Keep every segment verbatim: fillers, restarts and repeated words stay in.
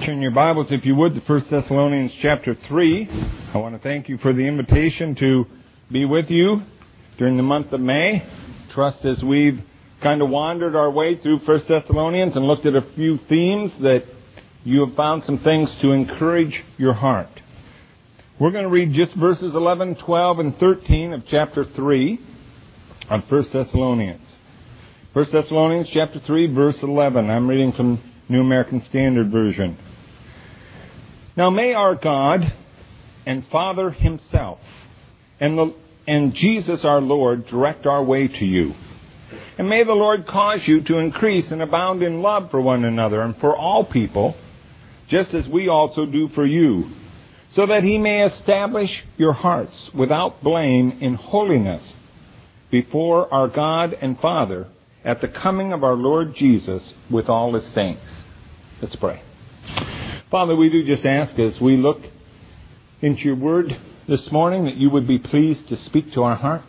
Turn your Bibles, if you would, to First Thessalonians chapter three. I want to thank you for the invitation to be with you during the month of May. Trust as we've kind of wandered our way through First Thessalonians and looked at a few themes that you have found some things to encourage your heart. We're going to read just verses eleven, twelve, and thirteen of chapter three of First Thessalonians. First Thessalonians chapter three, verse eleven. I'm reading from New American Standard Version. Now may our God and Father Himself and, the, and Jesus our Lord direct our way to you. And may the Lord cause you to increase and abound in love for one another and for all people, just as we also do for you, so that He may establish your hearts without blame in holiness before our God and Father at the coming of our Lord Jesus with all His saints. Let's pray. Father, we do just ask as we look into your word this morning that you would be pleased to speak to our hearts.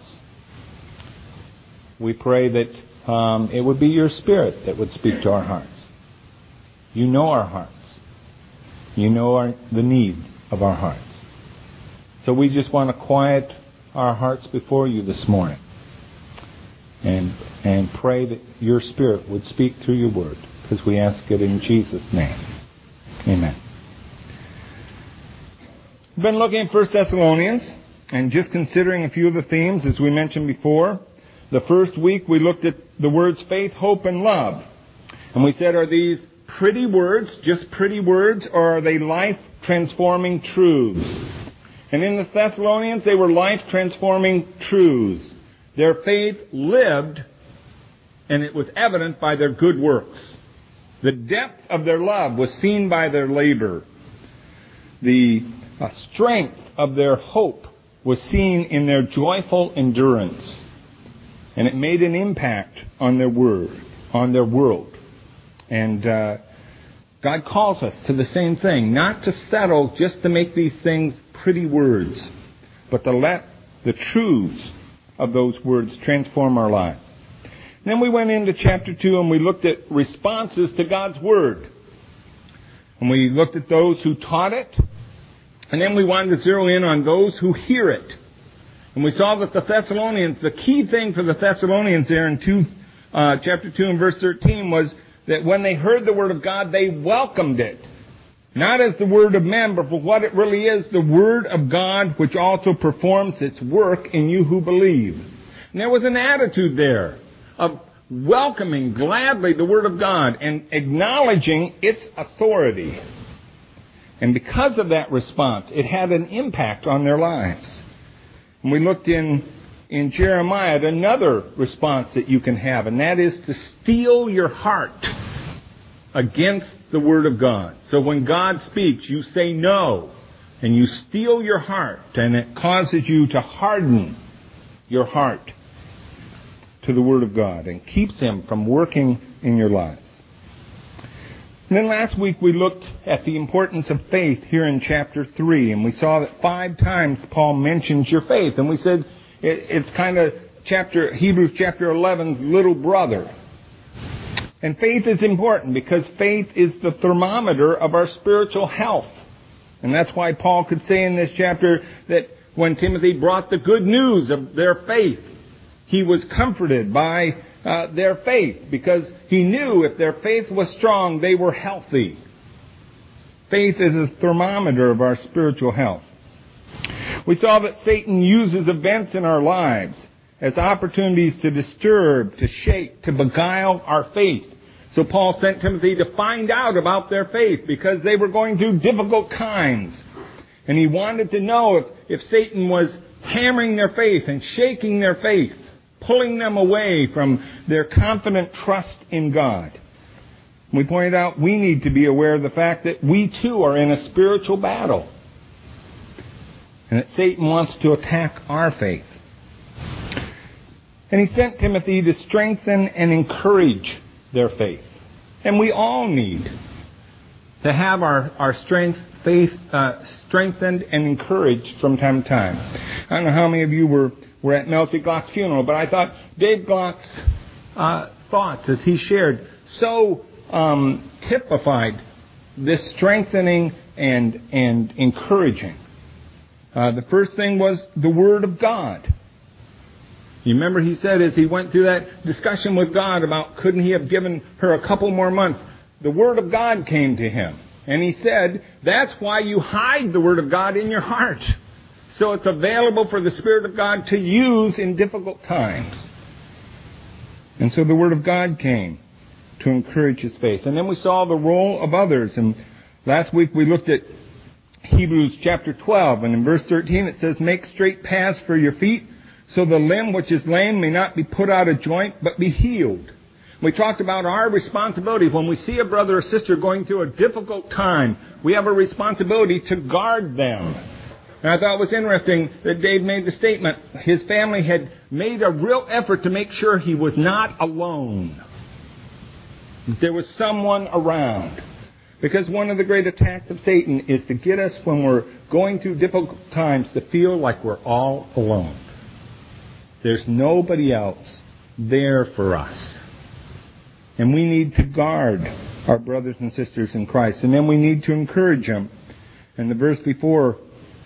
We pray that um, it would be your Spirit that would speak to our hearts. You know our hearts. You know our, the need of our hearts. So we just want to quiet our hearts before you this morning and, and pray that your Spirit would speak through your word, because we ask it in Jesus' name. Amen. We've been looking at First Thessalonians and just considering a few of the themes as we mentioned before. The first week we looked at the words faith, hope, and love. And we said, are these pretty words, just pretty words, or are they life-transforming truths? And in the Thessalonians, they were life-transforming truths. Their faith lived, and it was evident by their good works. The depth of their love was seen by their labor. The uh, strength of their hope was seen in their joyful endurance. And it made an impact on their word, on their world. And uh, God calls us to the same thing, not to settle just to make these things pretty words, but to let the truths of those words transform our lives. Then we went into chapter two and we looked at responses to God's Word. And we looked at those who taught it. And then we wanted to zero in on those who hear it. And we saw that the Thessalonians, the key thing for the Thessalonians there in two, uh, chapter two and verse thirteen was that when they heard the Word of God, they welcomed it. Not as the word of men, but for what it really is, the Word of God, which also performs its work in you who believe. And there was an attitude there of welcoming gladly the Word of God and acknowledging its authority. And because of that response, it had an impact on their lives. And we looked in, in Jeremiah at another response that you can have, and that is to steel your heart against the Word of God. So when God speaks, you say no, and you steel your heart, and it causes you to harden your heart to the Word of God and keeps Him from working in your lives. And then last week we looked at the importance of faith here in chapter three, and we saw that five times Paul mentions your faith, and we said it's kind of chapter Hebrews chapter eleven's little brother. And faith is important because faith is the thermometer of our spiritual health. And that's why Paul could say in this chapter that when Timothy brought the good news of their faith, he was comforted by uh, their faith because he knew if their faith was strong, they were healthy. Faith is a thermometer of our spiritual health. We saw that Satan uses events in our lives as opportunities to disturb, to shake, to beguile our faith. So Paul sent Timothy to find out about their faith because they were going through difficult times. And he wanted to know if, if Satan was hammering their faith and shaking their faith, pulling them away from their confident trust in God. We pointed out we need to be aware of the fact that we too are in a spiritual battle. And that Satan wants to attack our faith. And he sent Timothy to strengthen and encourage their faith. And we all need to have our, our strength, faith uh, strengthened and encouraged from time to time. I don't know how many of you were, were at Melcy Glock's funeral, but I thought Dave Glock's uh, thoughts as he shared so um, typified this strengthening and, and encouraging. Uh, the first thing was the Word of God. You remember he said as he went through that discussion with God about couldn't he have given her a couple more months, the Word of God came to him. And he said, that's why you hide the Word of God in your heart. So it's available for the Spirit of God to use in difficult times. And so the Word of God came to encourage his faith. And then we saw the role of others. And last week we looked at Hebrews chapter twelve. And in verse thirteen it says, make straight paths for your feet, so the limb which is lame may not be put out of joint, but be healed. We talked about our responsibility. When we see a brother or sister going through a difficult time, we have a responsibility to guard them. And I thought it was interesting that Dave made the statement, his family had made a real effort to make sure he was not alone. There was someone around. Because one of the great attacks of Satan is to get us, when we're going through difficult times, to feel like we're all alone. There's nobody else there for us. And we need to guard our brothers and sisters in Christ. And then we need to encourage them. And the verse before,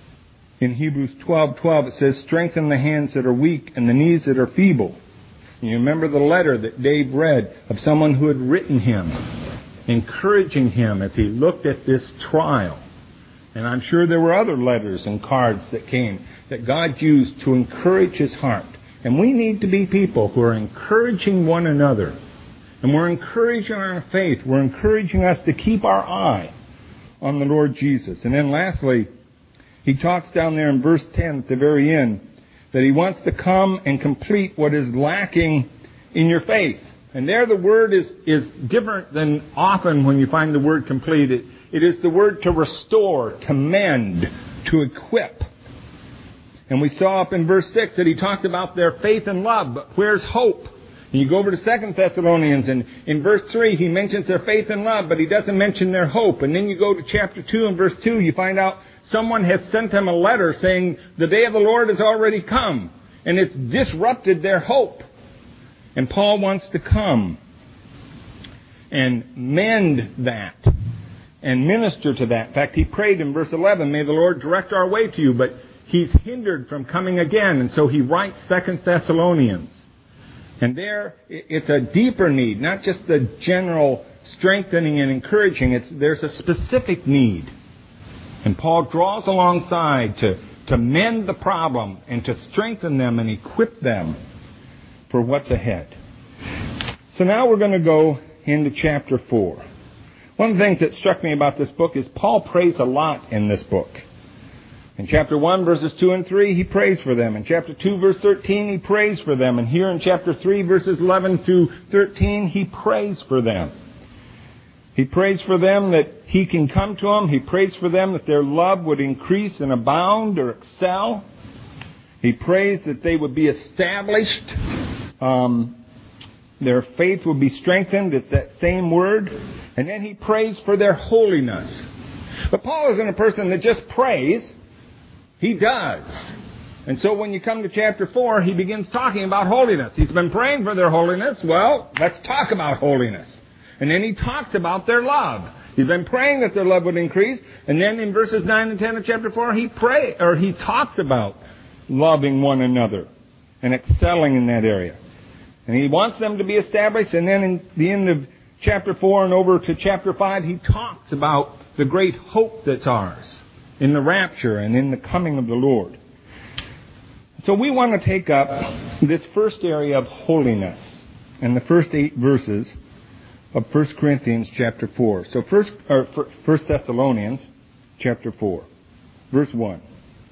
in Hebrews twelve twelve, it says, strengthen the hands that are weak and the knees that are feeble. And you remember the letter that Dave read of someone who had written him, encouraging him as he looked at this trial. And I'm sure there were other letters and cards that came that God used to encourage his heart. And we need to be people who are encouraging one another. And we're encouraging our faith. We're encouraging us to keep our eye on the Lord Jesus. And then lastly, he talks down there in verse ten at the very end that he wants to come and complete what is lacking in your faith. And there the word is, is different than often when you find the word complete. It, it is the word to restore, to mend, to equip. And we saw up in verse six that he talked about their faith and love, but where's hope? And you go over to Second Thessalonians, and in verse three he mentions their faith and love, but he doesn't mention their hope. And then you go to chapter two and verse two, you find out someone has sent them a letter saying the day of the Lord has already come, and it's disrupted their hope. And Paul wants to come and mend that and minister to that. In fact, he prayed in verse eleven, may the Lord direct our way to you, but he's hindered from coming again, and so he writes Second Thessalonians. And there, it's a deeper need, not just the general strengthening and encouraging. It's, there's a specific need. And Paul draws alongside to, to mend the problem and to strengthen them and equip them for what's ahead. So now we're going to go into chapter four. One of the things that struck me about this book is Paul prays a lot in this book. In chapter one, verses two and three, he prays for them. In chapter two, verse thirteen, he prays for them. And here in chapter three, verses eleven through thirteen, he prays for them. He prays for them that he can come to them. He prays for them that their love would increase and abound or excel. He prays that they would be established. Um, their faith would be strengthened. It's that same word. And then he prays for their holiness. But Paul isn't a person that just prays. He does. And so when you come to chapter four, he begins talking about holiness. He's been praying for their holiness. Well, let's talk about holiness. And then he talks about their love. He's been praying that their love would increase. And then in verses nine and ten of chapter four, he pray or he talks about loving one another and excelling in that area. And he wants them to be established. And then in the end of chapter four and over to chapter five, he talks about the great hope that's ours in the rapture and in the coming of the Lord. So we want to take up this first area of holiness and the first eight verses of First Corinthians chapter four. So first, or First Thessalonians chapter four, verse one.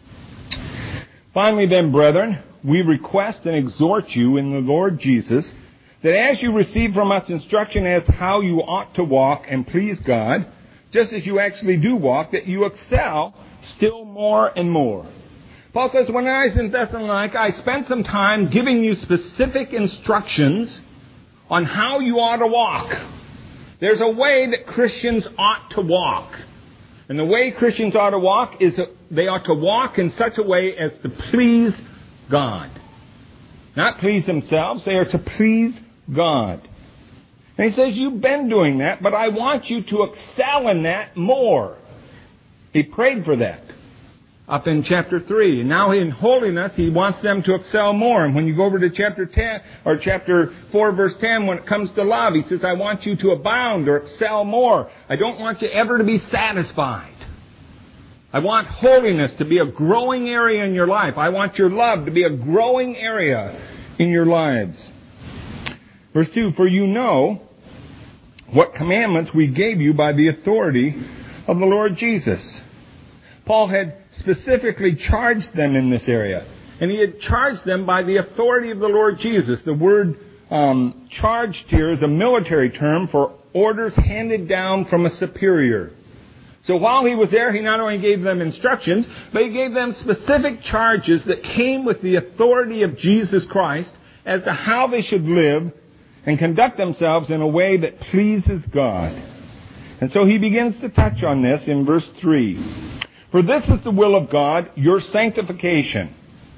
Finally then, brethren, we request and exhort you in the Lord Jesus that as you receive from us instruction as how you ought to walk and please God, just as you actually do walk, that you excel still more and more. Paul says, when I was in Thessalonica, I spent some time giving you specific instructions on how you ought to walk. There's a way that Christians ought to walk. And the way Christians ought to walk is that they ought to walk in such a way as to please God. Not please themselves, they are to please God. And he says, you've been doing that, but I want you to excel in that more. He prayed for that up in chapter three. And now in holiness, he wants them to excel more. And when you go over to chapter ten, or chapter four, verse ten, when it comes to love, he says, I want you to abound or excel more. I don't want you ever to be satisfied. I want holiness to be a growing area in your life. I want your love to be a growing area in your lives. Verse two, for you know what commandments we gave you by the authority of the Lord Jesus. Paul had specifically charged them in this area. And he had charged them by the authority of the Lord Jesus. The word um, charged here is a military term for orders handed down from a superior. So while he was there, he not only gave them instructions, but he gave them specific charges that came with the authority of Jesus Christ as to how they should live and conduct themselves in a way that pleases God. And so he begins to touch on this in verse three. For this is the will of God, your sanctification.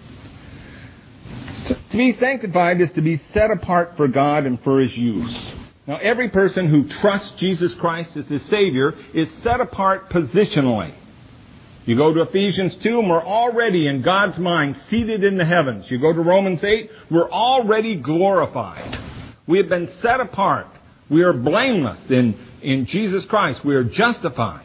To be sanctified is to be set apart for God and for His use. Now, every person who trusts Jesus Christ as his Savior is set apart positionally. You go to Ephesians two, and we're already in God's mind seated in the heavens. You go to Romans eight, we're already glorified. We have been set apart. We are blameless in, in Jesus Christ. We are justified.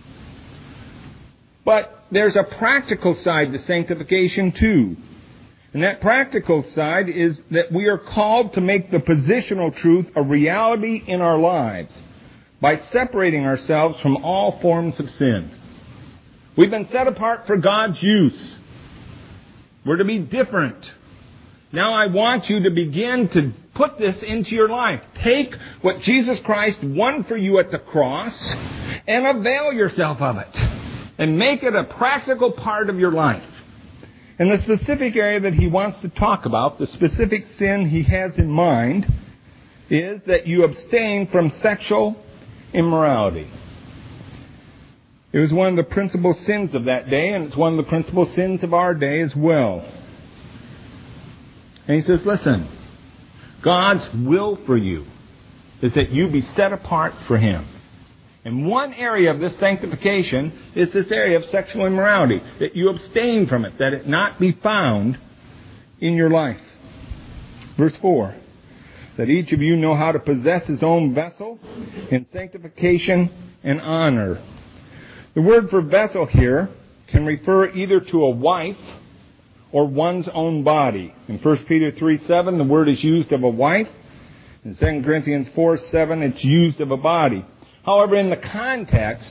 But there's a practical side to sanctification too. And that practical side is that we are called to make the positional truth a reality in our lives by separating ourselves from all forms of sin. We've been set apart for God's use. We're to be different. Now I want you to begin to put this into your life. Take what Jesus Christ won for you at the cross and avail yourself of it. And make it a practical part of your life. And the specific area that he wants to talk about, the specific sin he has in mind, is that you abstain from sexual immorality. It was one of the principal sins of that day, and it's one of the principal sins of our day as well. And he says, listen, God's will for you is that you be set apart for Him. And one area of this sanctification is this area of sexual immorality, that you abstain from it, that it not be found in your life. Verse four, that each of you know how to possess his own vessel in sanctification and honor. The word for vessel here can refer either to a wife or one's own body. In First Peter three seven, the word is used of a wife. In Second Corinthians four seven, it's used of a body. However, in the context,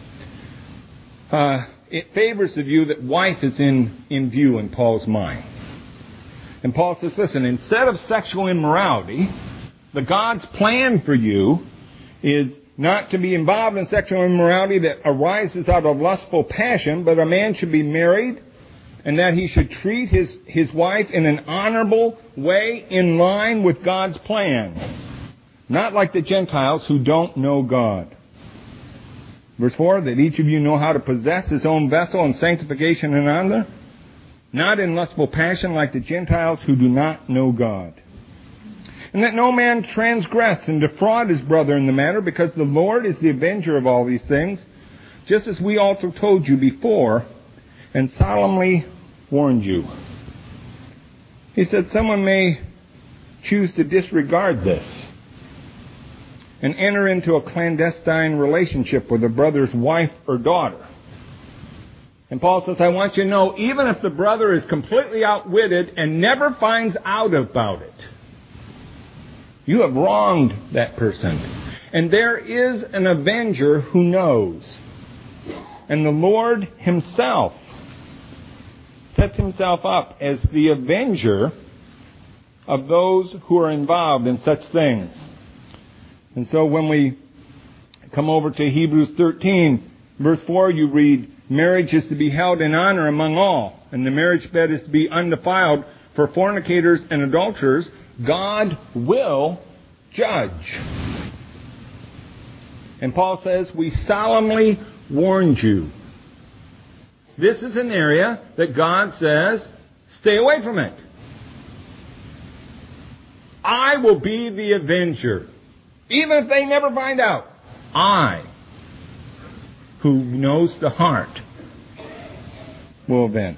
uh, it favors the view that wife is in, in view in Paul's mind. And Paul says, listen, instead of sexual immorality, the God's plan for you is not to be involved in sexual immorality that arises out of lustful passion, but a man should be married and that he should treat his, his wife in an honorable way in line with God's plan. Not like the Gentiles who don't know God. Verse four, that each of you know how to possess his own vessel in sanctification and honor, not in lustful passion like the Gentiles who do not know God. And that no man transgress and defraud his brother in the matter, because the Lord is the avenger of all these things, just as we also told you before and solemnly warned you. He said someone may choose to disregard this and enter into a clandestine relationship with a brother's wife or daughter. And Paul says, I want you to know, even if the brother is completely outwitted and never finds out about it, you have wronged that person. And there is an avenger who knows. And the Lord Himself sets Himself up as the avenger of those who are involved in such things. And so when we come over to Hebrews thirteen, verse four, you read, marriage is to be held in honor among all, and the marriage bed is to be undefiled. For fornicators and adulterers, God will judge. And Paul says, we solemnly warned you. This is an area that God says, stay away from it. I will be the avenger. Even if they never find out, I, who knows the heart, will avenge.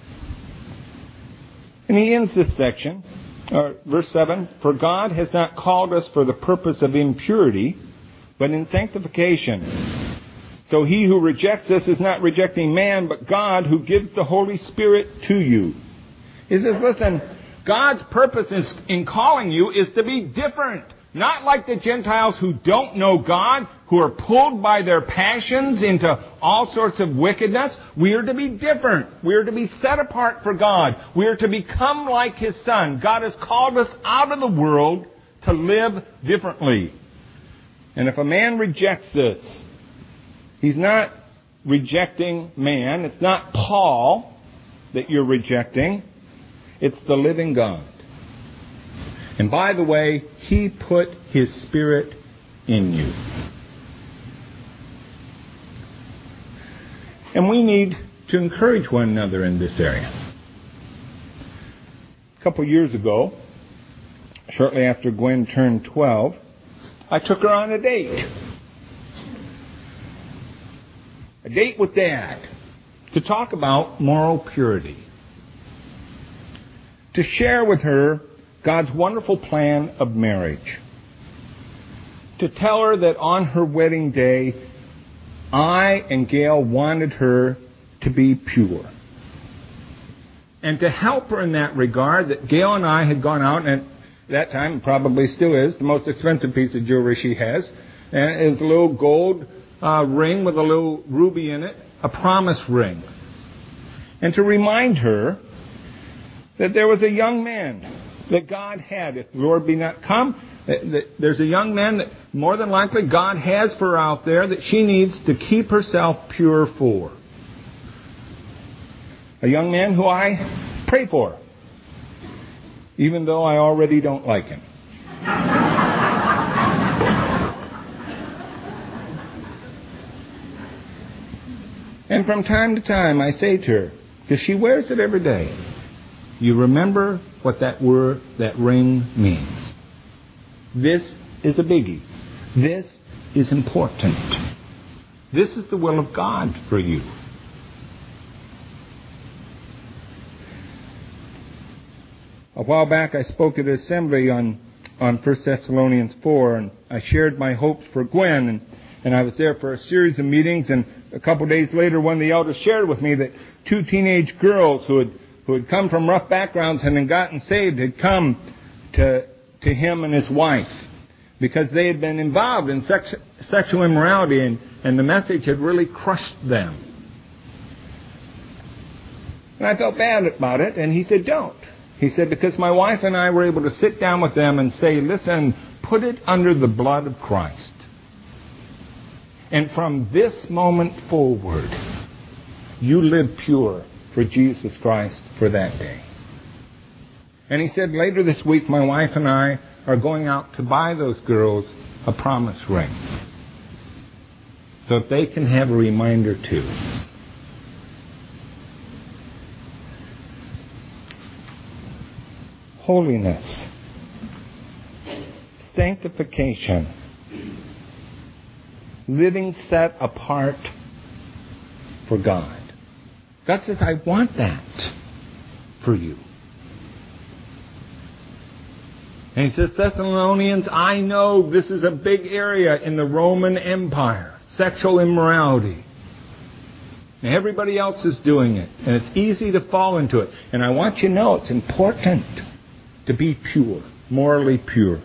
And he ends this section, or verse seven, for God has not called us for the purpose of impurity, but in sanctification. So he who rejects us is not rejecting man, but God who gives the Holy Spirit to you. He says, listen, God's purpose is, in calling you is to be different. Not like the Gentiles who don't know God, who are pulled by their passions into all sorts of wickedness. We are to be different. We are to be set apart for God. We are to become like His Son. God has called us out of the world to live differently. And if a man rejects this, he's not rejecting man. It's not Paul that you're rejecting. It's the living God. And by the way, He put His Spirit in you. And we need to encourage one another in this area. A couple years ago, shortly after Gwen turned twelve, I took her on a date. A date with Dad to talk about moral purity. To share with her God's wonderful plan of marriage. To tell her that on her wedding day, I and Gail wanted her to be pure. And to help her in that regard, that Gail and I had gone out, and at that time, probably still is, the most expensive piece of jewelry she has, and is a little gold uh, ring with a little ruby in it, a promise ring. And to remind her that there was a young man that God had, if the Lord be not come, that there's a young man that more than likely God has for her out there that she needs to keep herself pure for. A young man who I pray for, even though I already don't like him. And from time to time I say to her, because she wears it every day, you remember what that word, that ring means. This is a biggie. This is important. This is the will of God for you. A while back I spoke at an assembly on, on First Thessalonians four, and I shared my hopes for Gwen, and, and I was there for a series of meetings, and a couple days later one of the elders shared with me that two teenage girls who had who had come from rough backgrounds and had gotten saved had come to to him and his wife because they had been involved in sex, sexual immorality, and, and the message had really crushed them. And I felt bad about it, and he said, don't. He said, because my wife and I were able to sit down with them and say, listen, put it under the blood of Christ. And from this moment forward, you live pure for Jesus Christ for that day. And he said, later this week, my wife and I are going out to buy those girls a promise ring, so that they can have a reminder too. Holiness, sanctification, living set apart for God. God says, I want that for you. And he says, Thessalonians, I know this is a big area in the Roman Empire, sexual immorality. And everybody else is doing it, and it's easy to fall into it. And I want you to know it's important to be pure, morally pure.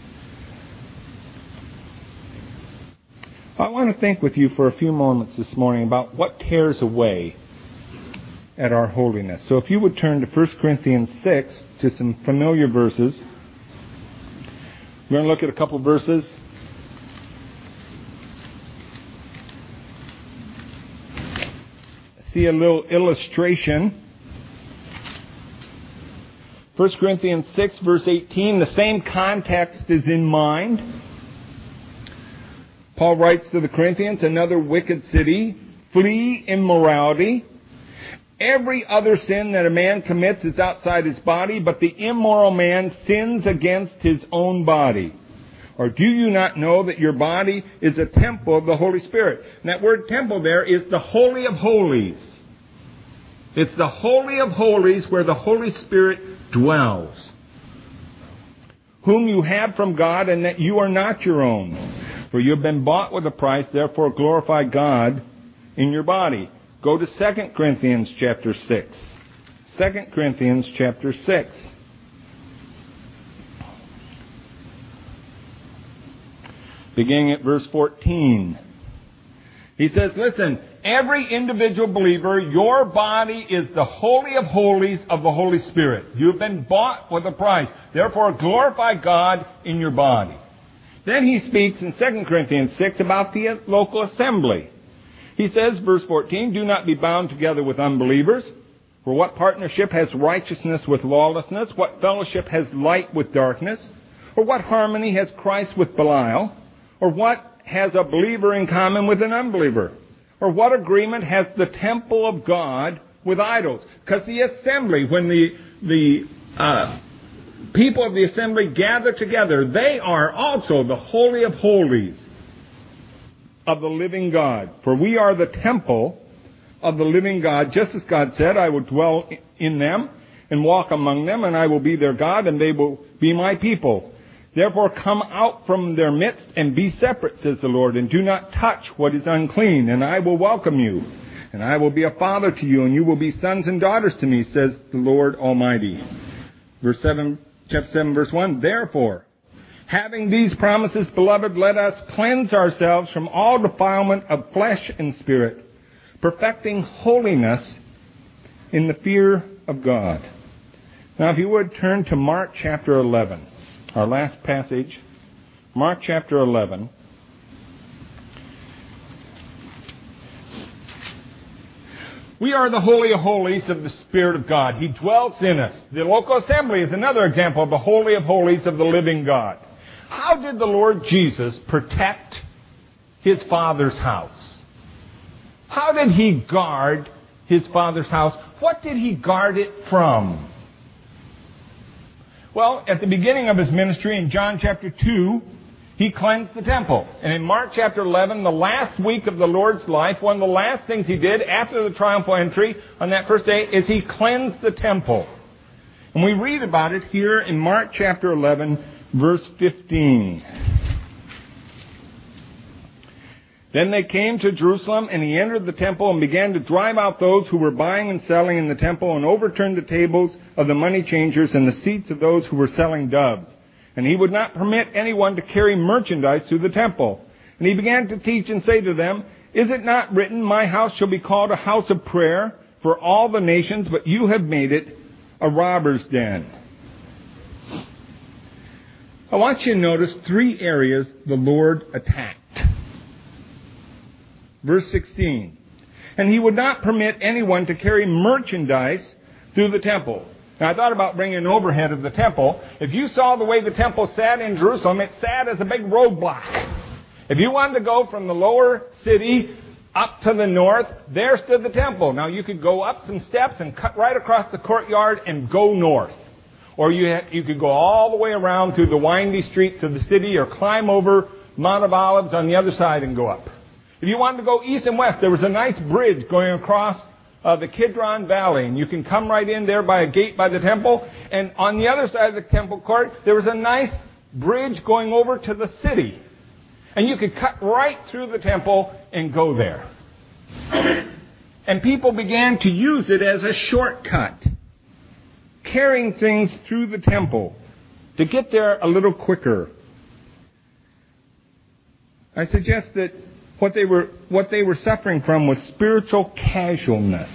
I want to think with you for a few moments this morning about what tears away at our holiness. So if you would turn to First Corinthians six, to some familiar verses. We're going to look at a couple verses. See a little illustration. First Corinthians six, verse eighteen, the same context is in mind. Paul writes to the Corinthians, another wicked city, flee immorality. Every other sin that a man commits is outside his body, but the immoral man sins against his own body. Or do you not know that your body is a temple of the Holy Spirit? And that word temple there is the Holy of Holies. It's the Holy of Holies where the Holy Spirit dwells. Whom you have from God, and that you are not your own. For you have been bought with a price, therefore glorify God in your body. Go to Second Corinthians chapter six. Second Corinthians chapter six. Beginning at verse fourteen. He says, listen, every individual believer, your body is the Holy of Holies of the Holy Spirit. You have been bought with a price. Therefore, glorify God in your body. Then he speaks in Second Corinthians six about the local assembly. He says, verse fourteen, do not be bound together with unbelievers. For what partnership has righteousness with lawlessness? What fellowship has light with darkness? Or what harmony has Christ with Belial? Or what has a believer in common with an unbeliever? Or what agreement has the temple of God with idols? Because the assembly, when the the uh, people of the assembly gather together, they are also the Holy of Holies of the living God. For we are the temple of the living God, just as God said, I will dwell in them and walk among them, and I will be their God, and they will be my people. Therefore come out from their midst and be separate, says the Lord, and do not touch what is unclean, and I will welcome you. And I will be a father to you, and you will be sons and daughters to me, says the Lord Almighty. Verse seven, chapter seven, verse one, therefore, having these promises, beloved, let us cleanse ourselves from all defilement of flesh and spirit, perfecting holiness in the fear of God. Now, if you would turn to Mark chapter eleven. Our last passage, Mark chapter eleven. We are the Holy of Holies of the Spirit of God. He dwells in us. The local assembly is another example of the Holy of Holies of the living God. How did the Lord Jesus protect His Father's house? How did He guard His Father's house? What did He guard it from? Well, at the beginning of His ministry in John chapter two, He cleansed the temple. And in Mark chapter eleven, the last week of the Lord's life, one of the last things He did after the triumphal entry on that first day is He cleansed the temple. And we read about it here in Mark chapter eleven, verse fifteen. Then they came to Jerusalem, and He entered the temple and began to drive out those who were buying and selling in the temple, and overturned the tables of the money changers and the seats of those who were selling doves. And He would not permit anyone to carry merchandise through the temple. And He began to teach and say to them, is it not written, my house shall be called a house of prayer for all the nations, but you have made it a robber's den? I want you to notice three areas the Lord attacked. Verse sixteen, and He would not permit anyone to carry merchandise through the temple. Now, I thought about bringing an overhead of the temple. If you saw the way the temple sat in Jerusalem, it sat as a big roadblock. If you wanted to go from the lower city up to the north, there stood the temple. Now, you could go up some steps and cut right across the courtyard and go north. Or you had, you could go all the way around through the windy streets of the city, or climb over Mount of Olives on the other side and go up. If you wanted to go east and west, there was a nice bridge going across uh, the Kidron Valley, and you can come right in there by a gate by the temple. And on the other side of the temple court, there was a nice bridge going over to the city. And you could cut right through the temple and go there. And people began to use it as a shortcut, carrying things through the temple to get there a little quicker. I suggest that what they were what they were suffering from was spiritual casualness.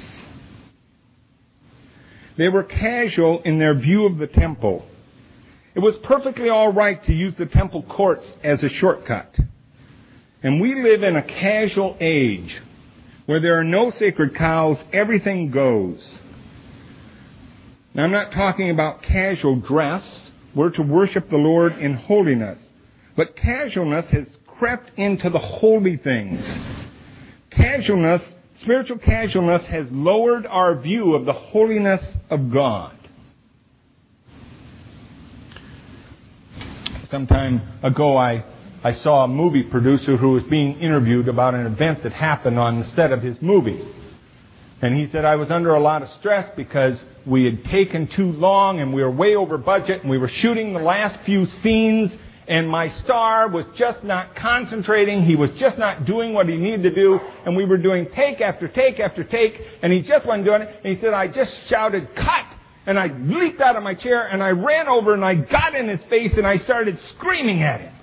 They were casual in their view of the temple. It was perfectly all right to use the temple courts as a shortcut. And we live in a casual age where there are no sacred cows, everything goes. Now, I'm not talking about casual dress. We're to worship the Lord in holiness. But casualness has crept into the holy things. Casualness, spiritual casualness has lowered our view of the holiness of God. Some time ago, I, I saw a movie producer who was being interviewed about an event that happened on the set of his movie. And he said, I was under a lot of stress because we had taken too long and we were way over budget and we were shooting the last few scenes and my star was just not concentrating. He was just not doing what he needed to do. And we were doing take after take after take and he just wasn't doing it. And he said, I just shouted, cut! And I leaped out of my chair and I ran over and I got in his face and I started screaming at him.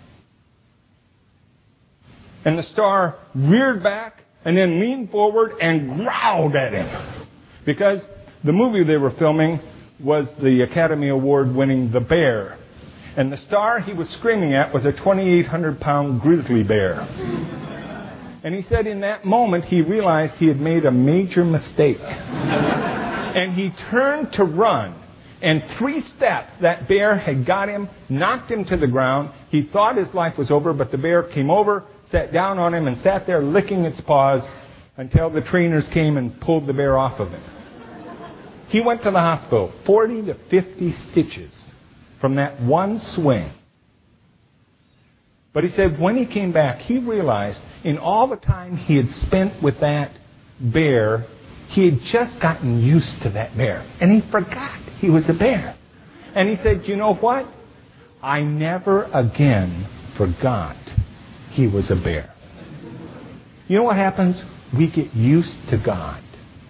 And the star reared back and then leaned forward and growled at him. Because the movie they were filming was the Academy Award winning The Bear. And the star he was screaming at was a twenty-eight hundred pound grizzly bear. And he said in that moment he realized he had made a major mistake. And he turned to run. And three steps that bear had got him, knocked him to the ground. He thought his life was over, but the bear came over, sat down on him and sat there licking its paws until the trainers came and pulled the bear off of him. He went to the hospital, forty to fifty stitches from that one swing. But he said when he came back, he realized in all the time he had spent with that bear, he had just gotten used to that bear. And he forgot he was a bear. And he said, you know what? I never again forgot he was a bear. You know what happens? We get used to God.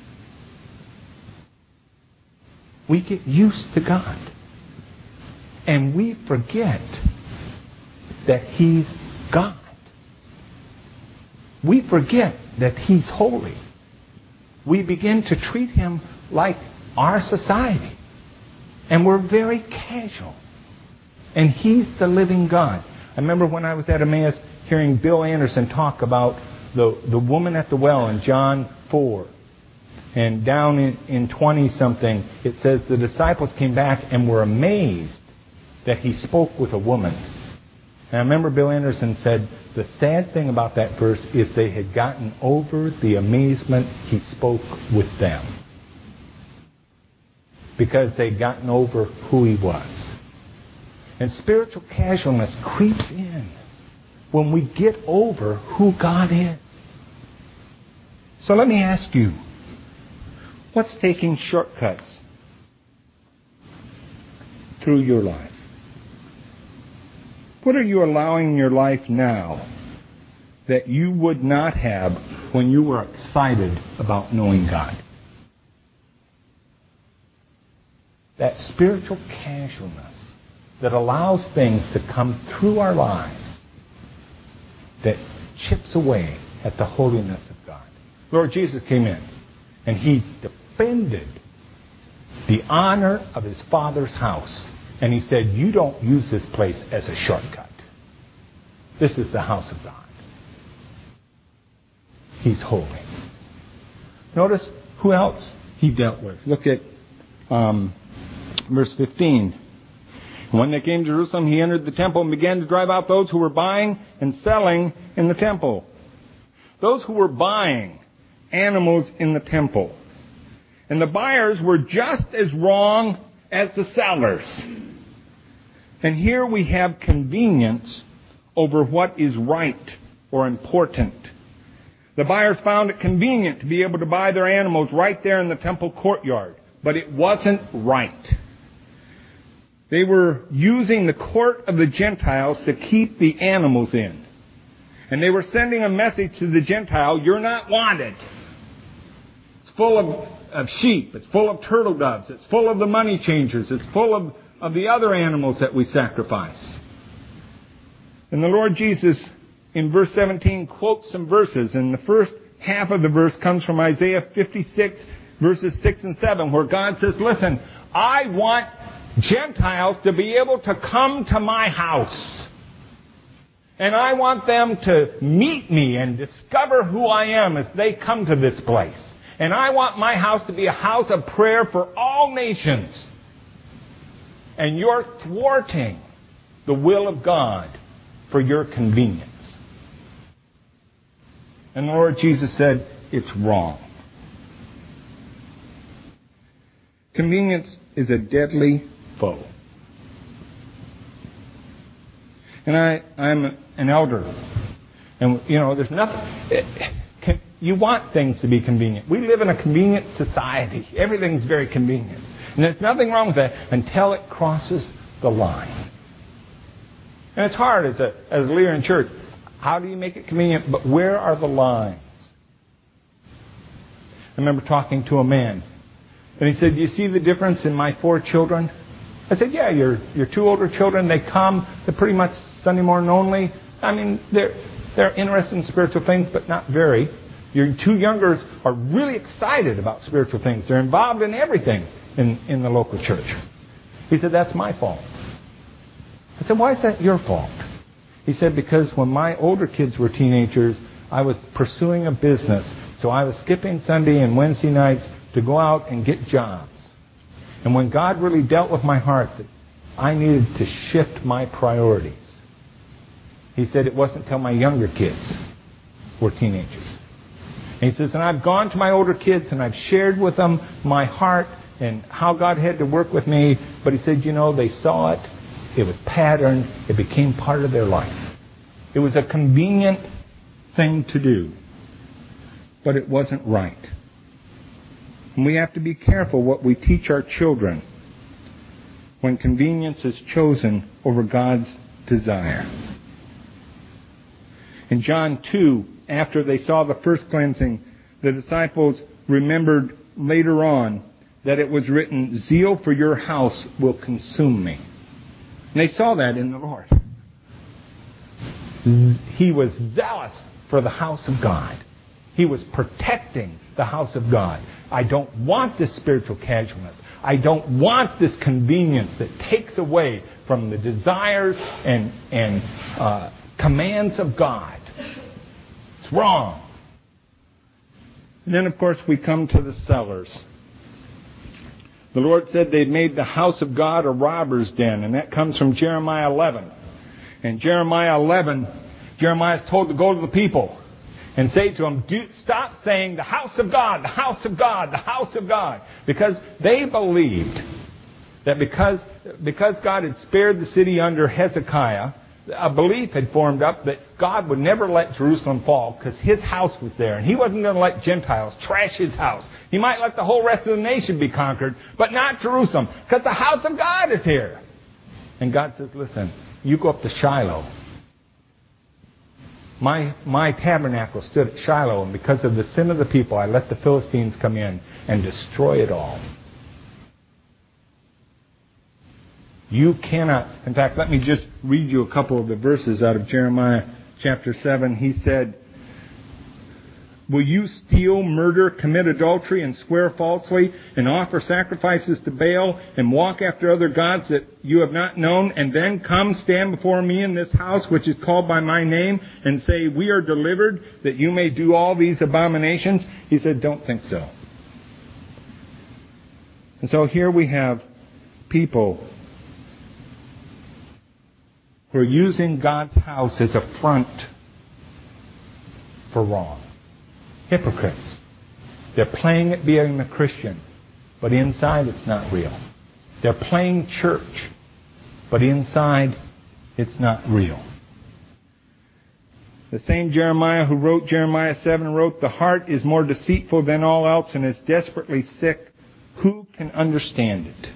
We get used to God. And we forget that He's God. We forget that He's holy. We begin to treat Him like our society. And we're very casual. And He's the living God. I remember when I was at Emmaus hearing Bill Anderson talk about the, the woman at the well in John four. And down in, in twenty-something, it says the disciples came back and were amazed that He spoke with a woman. And I remember Bill Anderson said, the sad thing about that verse is they had gotten over the amazement He spoke with them. Because they'd gotten over who He was. And spiritual casualness creeps in when we get over who God is. So let me ask you, what's taking shortcuts through your life? What are you allowing in your life now that you would not have when you were excited about knowing God? That spiritual casualness that allows things to come through our lives that chips away at the holiness of God. Lord Jesus came in and He defended the honor of His Father's house. And He said, you don't use this place as a shortcut. This is the house of God. He's holy. Notice who else He dealt with. Look at um, verse fifteen. When they came to Jerusalem, He entered the temple and began to drive out those who were buying and selling in the temple. Those who were buying animals in the temple. And the buyers were just as wrong as the sellers. And here we have convenience over what is right or important. The buyers found it convenient to be able to buy their animals right there in the temple courtyard. But it wasn't right. They were using the court of the Gentiles to keep the animals in. And they were sending a message to the Gentile, you're not wanted. It's full of, of sheep. It's full of turtle doves. It's full of the money changers. It's full of, of the other animals that we sacrifice. And the Lord Jesus, in verse seventeen, quotes some verses. And the first half of the verse comes from Isaiah fifty-six, verses six and seven, where God says, listen, I want Gentiles to be able to come to my house. And I want them to meet me and discover who I am as they come to this place. And I want my house to be a house of prayer for all nations. And you're thwarting the will of God for your convenience. And the Lord Jesus said, it's wrong. Convenience is a deadly foe. And I, I'm an elder. And, you know, there's nothing... It, can, you want things to be convenient. We live in a convenient society. Everything's very convenient. And there's nothing wrong with that until it crosses the line. And it's hard as a, as a leader in church. How do you make it convenient? But where are the lines? I remember talking to a man. And he said, do you see the difference in my four children? I said, yeah, your your two older children, they come, they're pretty much Sunday morning only. I mean, they're they're interested in spiritual things, but not very. Your two youngers are really excited about spiritual things. They're involved in everything in, in the local church. He said, that's my fault. I said, why is that your fault? He said, because when my older kids were teenagers, I was pursuing a business. So I was skipping Sunday and Wednesday nights to go out and get jobs. And when God really dealt with my heart that I needed to shift my priorities, He said it wasn't until my younger kids were teenagers. And He says, and I've gone to my older kids and I've shared with them my heart and how God had to work with me. But He said, you know, they saw it. It was patterned. It became part of their life. It was a convenient thing to do. But it wasn't right. And we have to be careful what we teach our children when convenience is chosen over God's desire. In John two, after they saw the first cleansing, the disciples remembered later on that it was written, zeal for your house will consume me. And they saw that in the Lord. He was zealous for the house of God. He was protecting the house of God. I don't want this spiritual casualness. I don't want this convenience that takes away from the desires and, and uh, commands of God. It's wrong. And then, of course, we come to the sellers. The Lord said they'd made the house of God a robber's den, and that comes from Jeremiah eleven. And Jeremiah eleven, Jeremiah is told to go to the people and say to them, Do, stop saying the house of God, the house of God, the house of God. Because they believed that because, because God had spared the city under Hezekiah, a belief had formed up that God would never let Jerusalem fall because His house was there. And He wasn't going to let Gentiles trash His house. He might let the whole rest of the nation be conquered, but not Jerusalem because the house of God is here. And God says, listen, you go up to Shiloh. My, my tabernacle stood at Shiloh, and because of the sin of the people, I let the Philistines come in and destroy it all. You cannot... In fact, let me just read you a couple of the verses out of Jeremiah chapter seven. He said, will you steal, murder, commit adultery, and swear falsely, and offer sacrifices to Baal, and walk after other gods that you have not known, and then come stand before me in this house which is called by my name, and say, we are delivered, that you may do all these abominations? He said, don't think so. And so here we have people who are using God's house as a front for wrong. Hypocrites. They're playing at being a Christian, but inside it's not real. They're playing church, but inside it's not real. The same Jeremiah who wrote Jeremiah seven wrote, the heart is more deceitful than all else and is desperately sick. Who can understand it?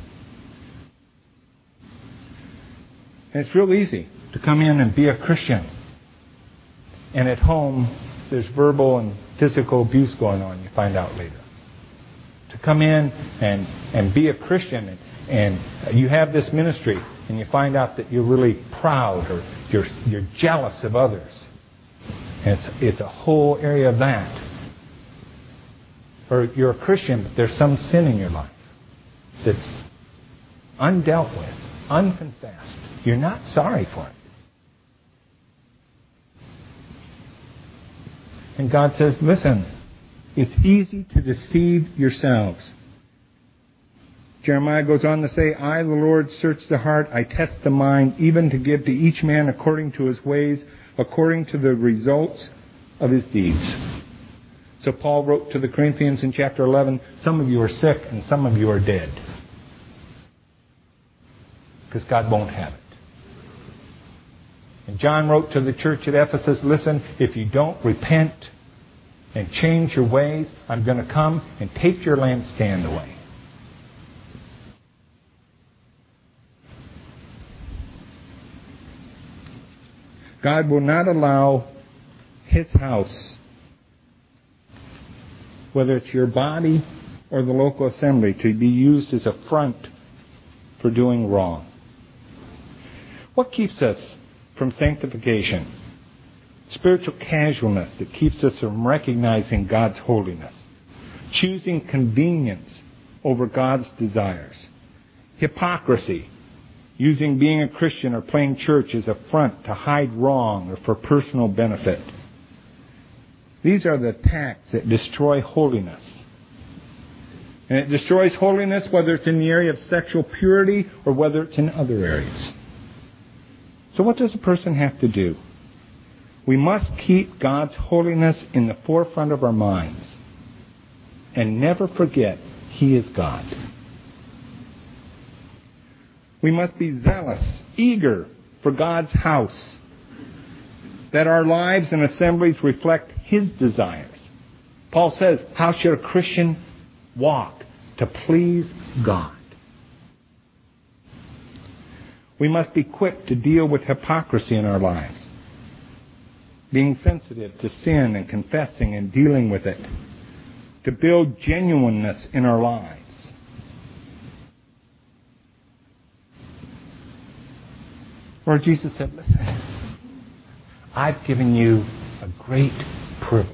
And it's real easy to come in and be a Christian. And at home, there's verbal and physical abuse going on, you find out later. To come in and, and be a Christian and, and you have this ministry and you find out that you're really proud or you're, you're jealous of others. And it's, it's a whole area of that. Or you're a Christian, but there's some sin in your life that's undealt with, unconfessed. You're not sorry for it. And God says, listen, it's easy to deceive yourselves. Jeremiah goes on to say, I, the Lord, search the heart, I test the mind, even to give to each man according to his ways, according to the results of his deeds. So Paul wrote to the Corinthians in chapter eleven, some of you are sick and some of you are dead. Because God won't have it. And John wrote to the church at Ephesus, listen, if you don't repent and change your ways, I'm going to come and take your lampstand away. God will not allow His house, whether it's your body or the local assembly, to be used as a front for doing wrong. What keeps us from sanctification? Spiritual casualness that keeps us from recognizing God's holiness. Choosing convenience over God's desires. Hypocrisy. Using being a Christian or playing church as a front to hide wrong or for personal benefit. These are the attacks that destroy holiness. And it destroys holiness whether it's in the area of sexual purity or whether it's in other areas. So what does a person have to do? We must keep God's holiness in the forefront of our minds and never forget He is God. We must be zealous, eager for God's house, that our lives and assemblies reflect His desires. Paul says, how should a Christian walk? To please God. We must be quick to deal with hypocrisy in our lives. Being sensitive to sin and confessing and dealing with it. To build genuineness in our lives. Lord Jesus said, listen, I've given you a great privilege.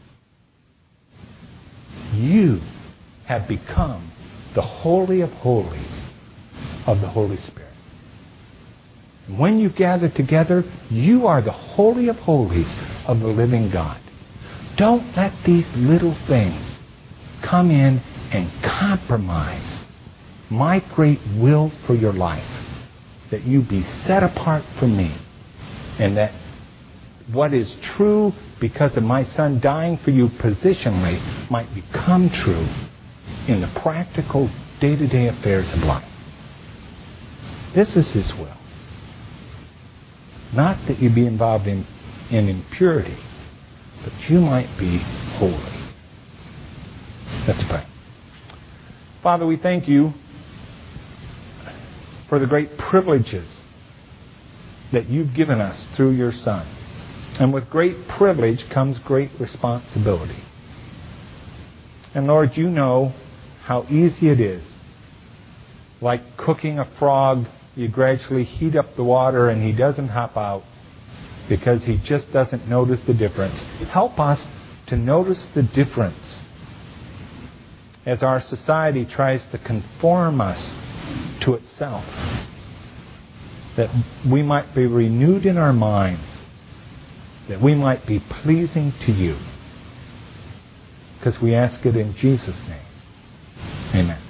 You have become the Holy of Holies of the Holy Spirit. And when you gather together, you are the Holy of Holies of the living God. Don't let these little things come in and compromise my great will for your life. That you be set apart from me. And that what is true because of my Son dying for you positionally might become true in the practical day-to-day affairs of life. This is His will. Not that you be involved in, in impurity, but you might be holy. Let's pray. Father, we thank you for the great privileges that you've given us through your Son. And with great privilege comes great responsibility. And Lord, you know how easy it is. Like cooking a frog, you gradually heat up the water and he doesn't hop out because he just doesn't notice the difference. Help us to notice the difference as our society tries to conform us to itself. That we might be renewed in our minds. That we might be pleasing to you. Because we ask it in Jesus' name. Amen.